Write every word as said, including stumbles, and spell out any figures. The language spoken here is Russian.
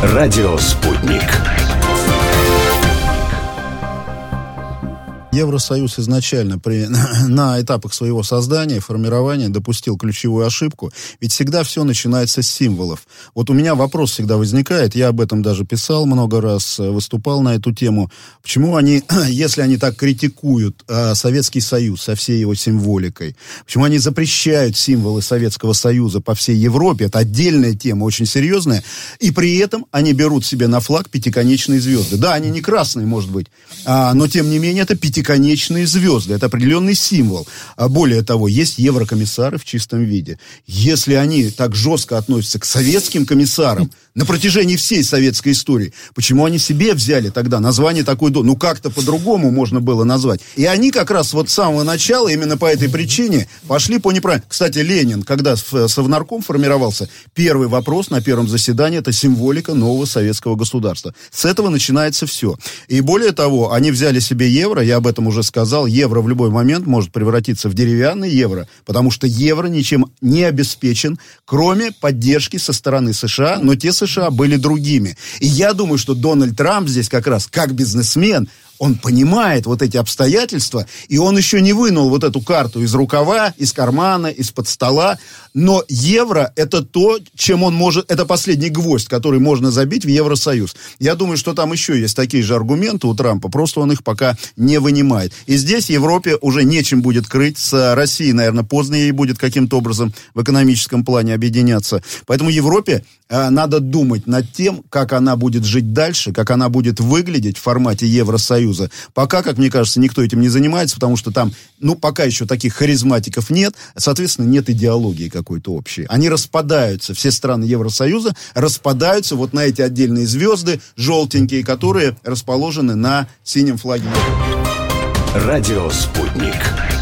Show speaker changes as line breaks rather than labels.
Радио «Спутник».
Евросоюз изначально при, на этапах своего создания, формирования допустил ключевую ошибку, ведь всегда все начинается с символов. Вот у меня вопрос всегда возникает, я об этом даже писал много раз, выступал на эту тему, почему они, если они так критикуют э, Советский Союз со всей его символикой, почему они запрещают символы Советского Союза по всей Европе, это отдельная тема, очень серьезная, и при этом они берут себе на флаг пятиконечные звезды. Да, они не красные, может быть, а, но тем не менее это пятиконечные конечные звезды. Это определенный символ. А более того, есть еврокомиссары в чистом виде. Если они так жестко относятся к советским комиссарам на протяжении всей советской истории, почему они себе взяли тогда название такой... Ну, как-то по-другому можно было назвать. И они как раз вот с самого начала, именно по этой причине, пошли по неправильному. Кстати, Ленин, когда Совнарком формировался, первый вопрос на первом заседании — это символика нового советского государства. С этого начинается все. И более того, они взяли себе евро, я об этом уже сказал, евро в любой момент может превратиться в деревянный евро, потому что евро ничем не обеспечен, кроме поддержки со стороны США, но те США были другими. И я думаю, что Дональд Трамп здесь как раз, как бизнесмен, он понимает вот эти обстоятельства, и он еще не вынул вот эту карту из рукава, из кармана, из-под стола. Но евро — это то, чем он может... Это последний гвоздь, который можно забить в Евросоюз. Я думаю, что там еще есть такие же аргументы у Трампа, просто он их пока не вынимает. И здесь Европе уже нечем будет крыть. С Россией, наверное, поздно ей будет каким-то образом в экономическом плане объединяться. Поэтому Европе э, надо думать над тем, как она будет жить дальше, как она будет выглядеть в формате Евросоюза. Пока, как мне кажется, никто этим не занимается, потому что там, ну, пока еще таких харизматиков нет, соответственно, нет идеологии какой-то общей. Они распадаются, все страны Евросоюза распадаются вот на эти отдельные звезды, желтенькие, которые расположены на синем флаге.
Радио «Спутник».